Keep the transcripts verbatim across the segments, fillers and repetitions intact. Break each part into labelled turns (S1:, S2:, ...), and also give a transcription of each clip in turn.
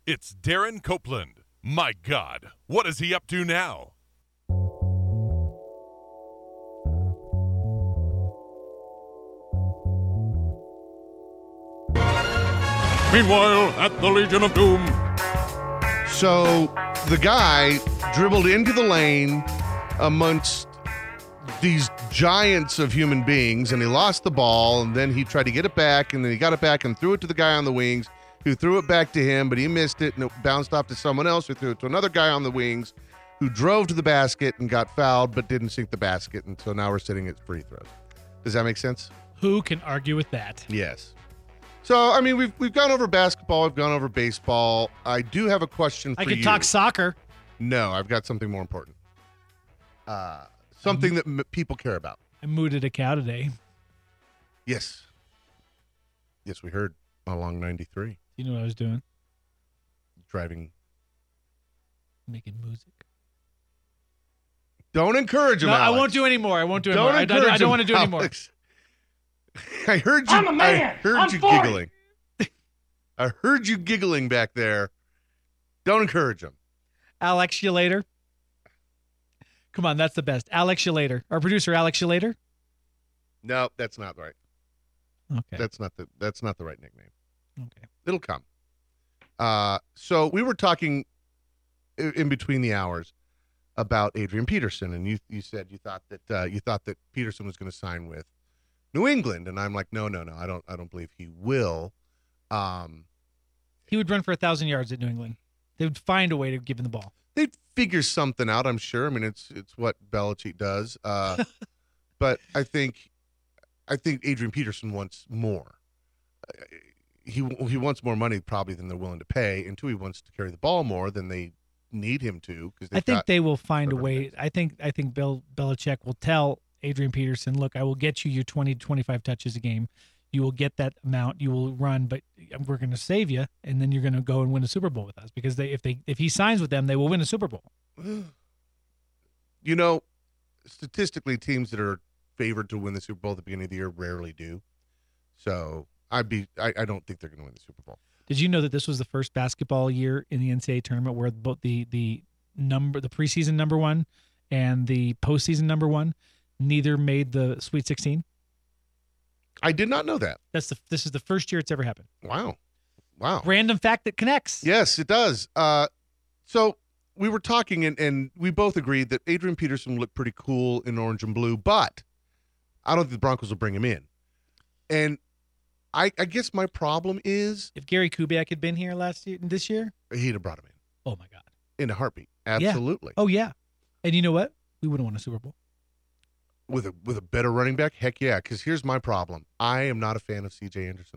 S1: It's Darren Copeland. My God, what is he up to now?
S2: Meanwhile, at the Legion of Doom.
S3: So the guy dribbled into the lane amongst these giants of human beings, and he lost the ball, and then he tried to get it back, and then he got it back and threw it to the guy on the wings, who threw it back to him, but he missed it, and it bounced off to someone else, who threw it to another guy on the wings, who drove to the basket and got fouled, but didn't sink the basket, and so now we're sitting at free throws. Does that make sense?
S4: Who can argue with that?
S3: Yes. So, I mean, we've we've gone over basketball, we've gone over baseball. I do have a question for
S4: I
S3: you.
S4: could talk soccer.
S3: No, I've got something more important. Uh, something that m- people care about.
S4: I mooted a cow today.
S3: Yes. Yes, we heard along ninety-three.
S4: You know what I was doing?
S3: Driving.
S4: Making music.
S3: Don't encourage him,
S4: No,
S3: Alex.
S4: I won't do any more. I won't do any
S3: Don't
S4: more. I, I,
S3: encourage
S4: I don't
S3: him,
S4: want to do any more.
S3: Alex. I heard you.
S5: I'm a man.
S3: I heard
S5: I'm
S3: you
S5: forty.
S3: giggling. I heard you giggling back there. Don't encourage him.
S4: Alex, you later. Come on, that's the best. Alex, you later. Our producer, Alex, you later.
S3: No, that's not right.
S4: Okay.
S3: That's not the that's not the right nickname.
S4: Okay.
S3: It'll come. Uh, so we were talking i- in between the hours about Adrian Peterson, and you you said you thought that uh, you thought that Peterson was going to sign with New England, and I'm like, no, no, no, I don't I don't believe he will. Um,
S4: He would run for a thousand yards at New England. They would find a way to give him the ball.
S3: they'd figure something out, I'm sure. I mean, it's it's what Belichick does. Uh, but I think I think Adrian Peterson wants more. Uh, He he wants more money probably than they're willing to pay, and two, he wants to carry the ball more than they need him to. Because
S4: I think they will find a
S3: a
S4: way.
S3: running
S4: I think I think Bill Belichick will tell Adrian Peterson, look, I will get you your twenty to twenty-five touches a game. You will get that amount. You will run, but we're going to save you, and then you're going to go and win a Super Bowl with us because they if they if he signs with them, they will win a Super Bowl.
S3: You know, statistically, teams that are favored to win the Super Bowl at the beginning of the year rarely do. So I'd be I, I don't think they're going to win the Super Bowl.
S4: Did you know that this was the first basketball year in the N C double A tournament where both the the number the preseason number one and the postseason number one neither made the Sweet sixteen?
S3: I did not know that.
S4: That's the this is the first year it's ever happened.
S3: Wow, wow.
S4: Random fact that connects.
S3: Yes, it does. Uh, so we were talking, and, and we both agreed that Adrian Peterson looked pretty cool in orange and blue, but I don't think the Broncos will bring him in. And I, I guess my problem is
S4: If Gary Kubiak had been here last year, this year,
S3: he'd have brought him in
S4: oh my God.
S3: in a heartbeat. Absolutely.
S4: Oh yeah. And you know what? We would have won a Super Bowl.
S3: With a with a better running back? Heck yeah, because here's my problem. I am not a fan of C J Anderson.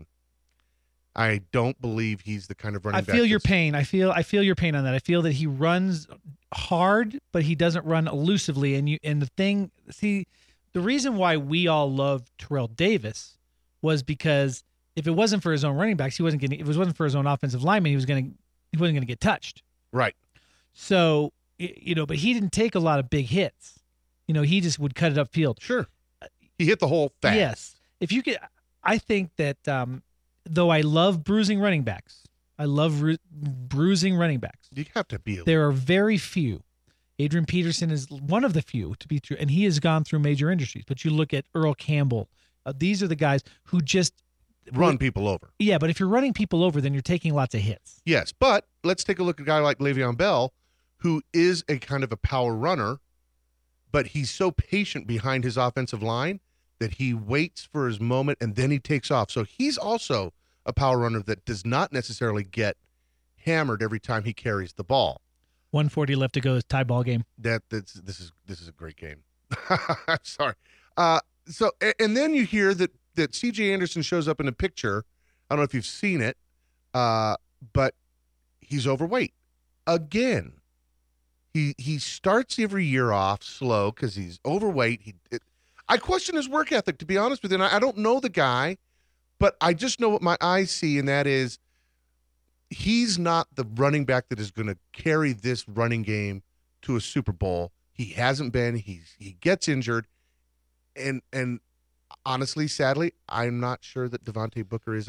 S3: I don't believe he's the kind of running
S4: I
S3: back.
S4: feel your
S3: that's-
S4: pain. I feel I feel your pain on that. I feel that he runs hard, but he doesn't run elusively. And you and the thing, see, the reason why we all love Terrell Davis was because if it wasn't for his own running backs, he wasn't getting. If it wasn't for his own offensive lineman, he was going to he wasn't going to get touched.
S3: Right.
S4: So y- you know, but he didn't take a lot of big hits. You know, he just would cut it upfield.
S3: Sure. He hit the hole fast.
S4: Yes. If you could, I think that um, though I love bruising running backs, I love ru- bruising running backs.
S3: You have to be a
S4: There are very few. Adrian Peterson is one of the few to be true, and he has gone through major industries. But you look at Earl Campbell. Uh, these are the guys who just
S3: run people over.
S4: Yeah, but if you're running people over, then you're taking lots of hits.
S3: Yes, but let's take a look at a guy like Le'Veon Bell, who is a kind of a power runner, but he's so patient behind his offensive line that he waits for his moment and then he takes off. So he's also a power runner that does not necessarily get hammered every time he carries the ball.
S4: one forty left to go. This tie ball game.
S3: That that's this is this is a great game. I'm sorry. Uh, so a- and then you hear that that C J Anderson shows up in a picture. I don't know if you've seen it, uh, but he's overweight again. He he starts every year off slow because he's overweight. He, it, I question his work ethic, to be honest with you. And I, I don't know the guy, but I just know what my eyes see, and that is he's not the running back that is going to carry this running game to a Super Bowl. He hasn't been. He's he gets injured, and and honestly, sadly, I'm not sure that Devontae Booker is either.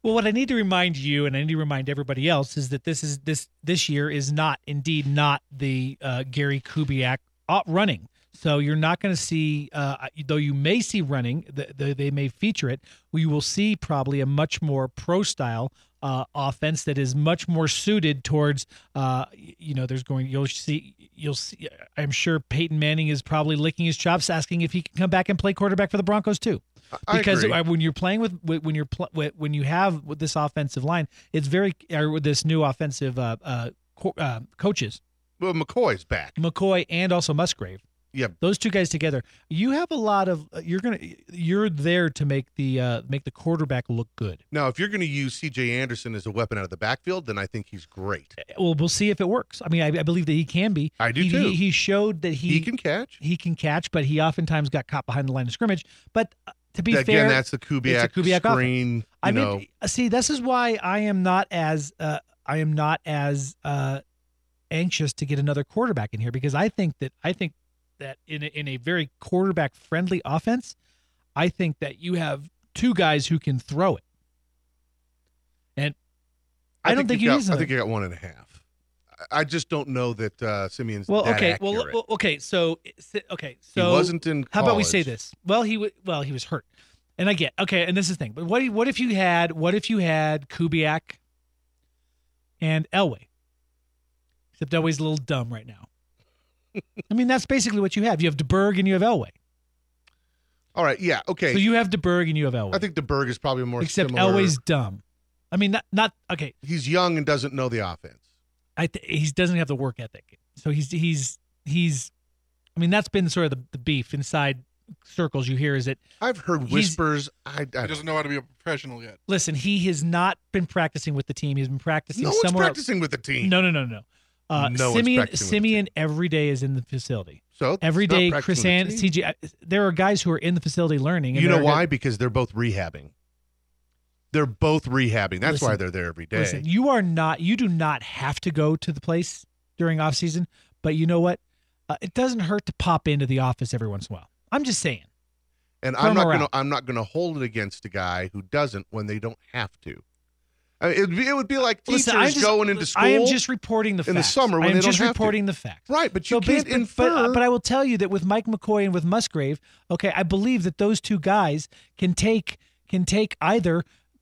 S4: Well, what I need to remind you, and I need to remind everybody else, is that this is this this year is not indeed not the uh, Gary Kubiak running. So you're not going to see, uh, though you may see running, the, the, they may feature it. We will see probably a much more pro style uh, offense that is much more suited towards, uh, you know, there's going. You'll see. You'll see. I'm sure Peyton Manning is probably licking his chops, asking if he can come back and play quarterback for the Broncos too.
S3: I
S4: Because
S3: agree.
S4: when you're playing with when you're pl- when you have with this offensive line, it's very or with this new offensive uh, uh, co- uh, coaches,
S3: Well, McCoy's back.
S4: McCoy and also Musgrave.
S3: Yeah.
S4: Those two guys together, you have a lot of you're gonna you're there to make the uh, make the quarterback look good.
S3: Now, if you're going to use C J Anderson as a weapon out of the backfield, then I think he's great.
S4: Well, we'll see if it works. I mean, I, I believe that he can be.
S3: I do
S4: he,
S3: too.
S4: He, he showed that he
S3: He can catch.
S4: he can catch, but he oftentimes got caught behind the line of scrimmage. But uh, to be
S3: Again,
S4: fair,
S3: that's the Kubiak,
S4: it's a Kubiak
S3: screen.
S4: I
S3: you
S4: mean,
S3: know,
S4: see, this is why I am not as uh, I am not as uh, anxious to get another quarterback in here because I think that I think that in a, in a very quarterback friendly offense, I think that you have two guys who can throw it, and I, don't think,
S3: you
S4: you
S3: got,
S4: need something.
S3: I think you got one and a half. I I just don't know that uh, Simeon's
S4: well,
S3: that
S4: okay,
S3: accurate.
S4: well, well, okay, so okay, so
S3: he wasn't in.
S4: How about we
S3: college.
S4: say this? Well, he w- well he was hurt, and I get okay, and this is the thing. But what what if you had what if you had Kubiak and Elway? Except Elway's a little dumb right now. I mean, that's basically what you have. You have DeBerg and you have Elway.
S3: All right, yeah, okay.
S4: So you have DeBerg and you have Elway.
S3: I think DeBerg is probably more
S4: except
S3: similar.
S4: Elway's dumb. I mean, not not okay.
S3: He's young and doesn't know the offense.
S4: I th- he doesn't have the work ethic. So he's he's he's. I mean, that's been sort of the, the beef inside circles. You hear is that
S3: I've heard
S4: He's-
S3: whispers. I, I
S2: He
S3: don't
S2: doesn't know how to be a professional yet.
S4: listen, he has not not been with the team. He's been practicing
S3: No one's
S4: somewhere.
S3: practicing with the team.
S4: No, no, no, no. Uh,
S3: No one's
S4: Simeon
S3: practicing with the
S4: Simeon every day is in the facility.
S3: So
S4: Every
S3: it's not
S4: day,
S3: practicing
S4: Chris
S3: with the
S4: and
S3: team.
S4: C J. I- There are guys who are in the facility learning. And
S3: You
S4: there
S3: know
S4: are
S3: why?
S4: guys-
S3: Because they're both rehabbing. They're both rehabbing. That's why
S4: Listen,
S3: they're there every day.
S4: Listen, you are not. You do not have to go to the place during off season. But you know what? Uh, it doesn't hurt to pop into the office every once in a while. I'm just saying.
S3: and
S4: for
S3: I'm not
S4: morale.
S3: going to. I'm not going to hold it against a guy who doesn't when they don't have to. I mean, it would be, it would be like teachers
S4: Listen, I'm just,
S3: going into school.
S4: I am just reporting the facts.
S3: in the summer when
S4: I am
S3: they don't
S4: just
S3: have to.
S4: reporting the facts.
S3: right, but you
S4: So
S3: can't
S4: based- but,
S3: infer.
S4: but, but I will tell you that with Mike McCoy and with Musgrave, okay, I believe that those two guys can take can take either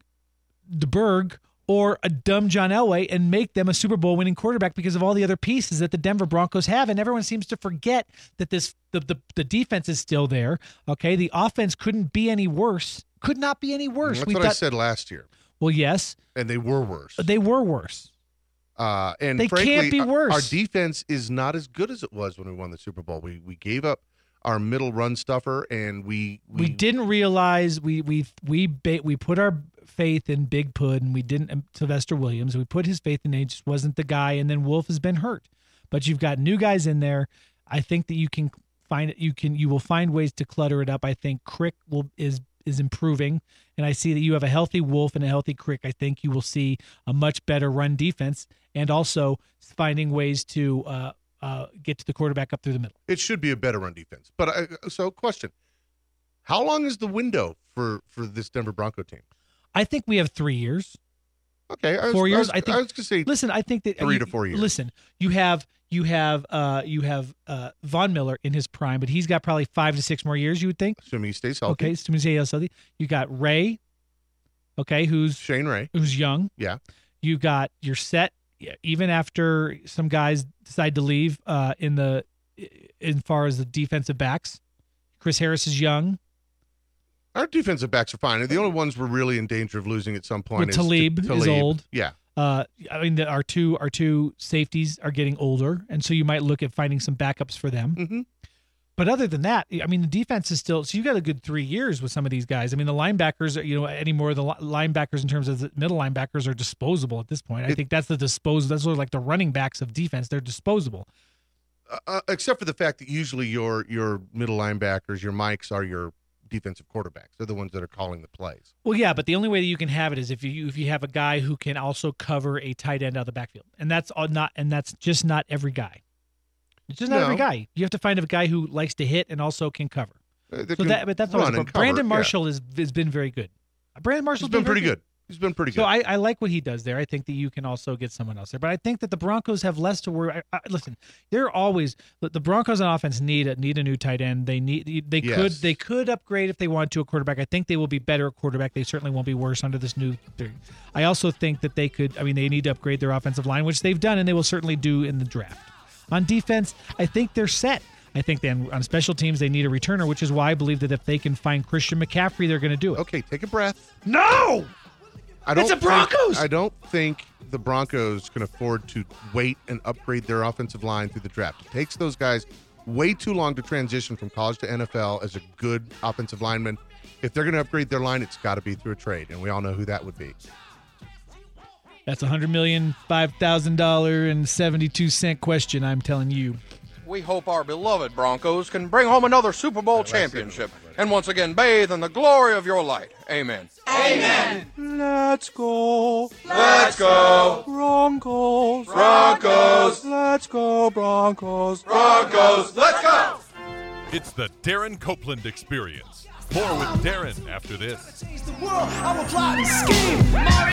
S4: DeBerg or a dumb John Elway and make them a Super Bowl winning quarterback because of all the other pieces that the Denver Broncos have. And everyone seems to forget that this the the, the defense is still there. Okay, the offense couldn't be any worse. Could not be any worse.
S3: That's
S4: We
S3: what I
S4: thought-
S3: said last year,
S4: Well, yes,
S3: and they were worse.
S4: they were worse.
S3: Uh, and
S4: They
S3: frankly,
S4: can't be
S3: our-
S4: worse.
S3: Our defense is not as good as it was when we won the Super Bowl. We we gave up our middle run stuffer, and we
S4: We, didn't realize we we we ba- we put our faith in Big Pud and we didn't um, Sylvester Williams. We put his faith in. He just wasn't the guy. And then Wolf has been hurt, but you've got new guys in there. I think that you can find it. You can you will find ways to clutter it up. I think Crick will is is improving, and I see that you have a healthy Wolf and a healthy Crick. I think you will see a much better run defense, and also finding ways to uh, uh, get to the quarterback up through the middle.
S3: It should be a better run defense. But uh, so, question: how long is the window for for this Denver Bronco team?
S4: I think we have three years.
S3: Okay, I was,
S4: Four years?
S3: I, was,
S4: I think-
S3: I was gonna say
S4: Listen, I think that
S3: Three
S4: you-
S3: to four years.
S4: Listen, you have you have uh you have uh Von Miller in his prime, but he's got probably five to six more years. You would think.
S3: assuming he stays healthy.
S4: Okay, assuming he's healthy. You got Ray. Okay, who's
S3: Shane Ray.
S4: who's young.
S3: Yeah.
S4: You got your set. yeah, Even after some guys decide to leave, uh, in the as far as the defensive backs, Chris Harris is young.
S3: Our defensive backs are fine. The only ones we're really in danger of losing at some point
S4: Well,
S3: is
S4: Talib is
S3: Talib.
S4: old.
S3: Yeah.
S4: Uh, I mean, the, our two our two safeties are getting older, and so you might look at finding some backups for them.
S3: Mm-hmm.
S4: But other than that, I mean, the defense is still. So you got a good three years with some of these guys. I mean, the linebackers, are, you know, anymore the li- linebackers in terms of the middle linebackers are disposable at this point. I
S3: It-
S4: think that's the dispose. That's sort of like the running backs of defense. They're disposable.
S3: Uh, uh, except for the fact that usually your your middle linebackers, your Mikes, are your defensive quarterbacks. They're the ones that are calling the plays.
S4: Well, yeah, but the only way that you can have it is if you if you have a guy who can also cover a tight end out of the backfield, and that's all not, and that's just not every guy. It's just not
S3: No.
S4: every guy. You have to find a guy who likes to hit and also can cover.
S3: Uh, they
S4: So
S3: can
S4: that, but that's
S3: run
S4: always
S3: and
S4: important. Brandon
S3: cover, yeah.
S4: Marshall is has been very good. Brandon
S3: He's
S4: Marshall's
S3: been pretty
S4: very
S3: good. He's been pretty good.
S4: So I, I like what he does there. I think that you can also get someone else there, but I think that the Broncos have less to worry. I, I, listen, they're always the Broncos on offense need a, need a new tight end. They need they
S3: Yes.
S4: could they could upgrade if they want to a quarterback. I think they will be better at quarterback. They certainly won't be worse under this new. I also think that they could. I mean, they need to upgrade their offensive line, which they've done, and they will certainly do in the draft. On defense, I think they're set. I think then on special teams they need a returner, which is why I believe that if they can find Christian McCaffrey, they're going to do it.
S3: Okay, take a breath.
S4: No.
S3: I don't
S4: It's the Broncos!
S3: Think, I don't think the Broncos can afford to wait and upgrade their offensive line through the draft. It takes those guys way too long to transition from college to N F L as a good offensive lineman. If they're going to upgrade their line, it's got to be through a trade, and we all know who that would be.
S4: That's a hundred million, five thousand dollar and seventy-two cent question. I'm telling you.
S5: We hope our beloved Broncos can bring home another Super Bowl championship and once again bathe in the glory of your light. Amen.
S6: Amen.
S5: Let's go.
S6: Let's go.
S5: Broncos.
S6: Broncos.
S5: Let's go, Broncos.
S6: Broncos. Let's go.
S1: It's the Darren Copeland Experience. More with Darren after this.
S7: Change the world. I'm a plot and scheme.